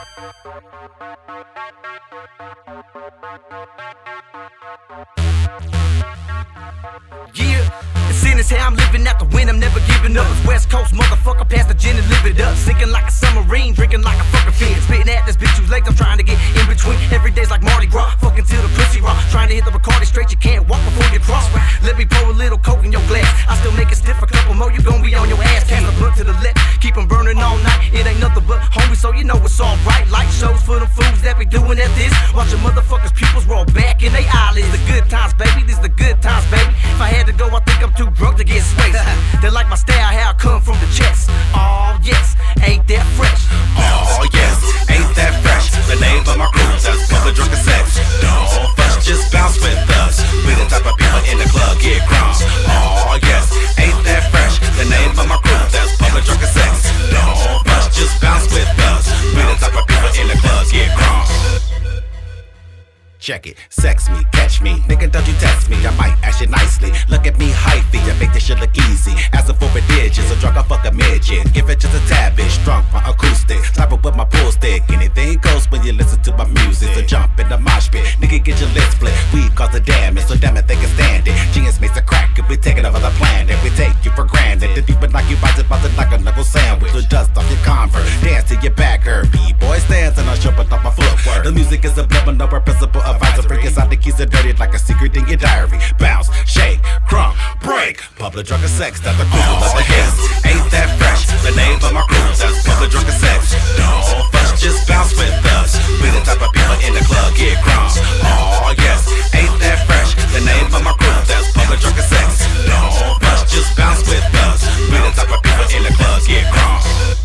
Yeah, and seeing as how I'm living out the wind, I'm never giving up. It's West Coast, motherfucker, pass the gin and live it up. Sinking like a submarine, drinking like a fucking fiend. Spitting at this bitch who's late, I'm trying to get in between. Every day's like Mardi Gras, fucking till the pussy raw. Trying to hit the Bacardi straight, you can't walk before you cross. Let me pour a little coke in your glass. I still make it stiff, a couple more, you gon' be on your ass. Cast a blunt to the left, keep 'em burning all night. It ain't nothing but homie, so you know it's alright. Light shows for them fools that be doing at this. Watching motherfuckers' pupils roll back in they eyelids. The good times, baby, this the good times, baby. If I had to go, I think I'm too drunk to get swayed. They like my style, how I come from the chest. Oh yes, ain't that fresh? Oh yes, ain't that fresh? The name of my crew, that's Public Drunken Sex. Don't fuss, just bounce with us. We the type of people in the club get crunk. Oh yes, ain't that fresh? The name of my crew, that's Public Drunken Sex. Don't fuss, just bounce with us. We the type of people in the club get crunk. Check it, sex me, catch me, nigga don't you test me, I might ask you nicely. Look at me, hyphy, I make this shit look easy. Asking for a digit, so drunk I fuck a midget. Give it just a tad bit, strong my acoustic. Slap it with my pool stick, anything goes when you listen to my music. So jump in the mosh pit, nigga get your lip split. We cause the damage, so damn it they can stand it. Genius makes a crack, if we take it over the planet. We take you for granted, the people knock you out about to like a knuckle sandwich. So dust off your Converse, dance to your back hurt. B-boy stands and I show it off my footwork. The music is a blip and no principle of advisory. Inside the keys are dirty like a secret in your diary. Bounce, shake, crump, break. Public Drunken Sex, that's the crew of the hits. Ain't that fresh? The name of my crew, that's Public Drunken Sex. Don't fuss, just bounce with us. We the type of people in the club get crunk. Oh yes, ain't that fresh? The name of my crew, that's Public Drunken Sex. Don't fuss, just bounce with us. We the type of people in the club get crunk.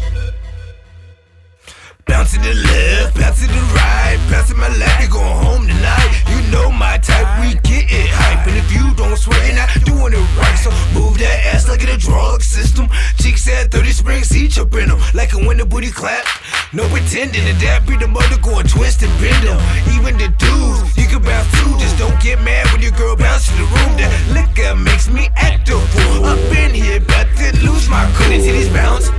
Bounce to the left, bounce to the right, bounce to my lap, you going home tonight. You know my type, we get it hype. And if you don't sweat, you're not doing it right. So move that ass like in a drug system. Chicks at 30 Springs, each up in them. Like a winter booty clap, no pretending. And that be the mother going twist and bend them. Even the dudes, you can bounce too. Just don't get mad when your girl bounce to the room. That liquor makes me act a fool. Up in here, about to lose my cool. When the titties bounce,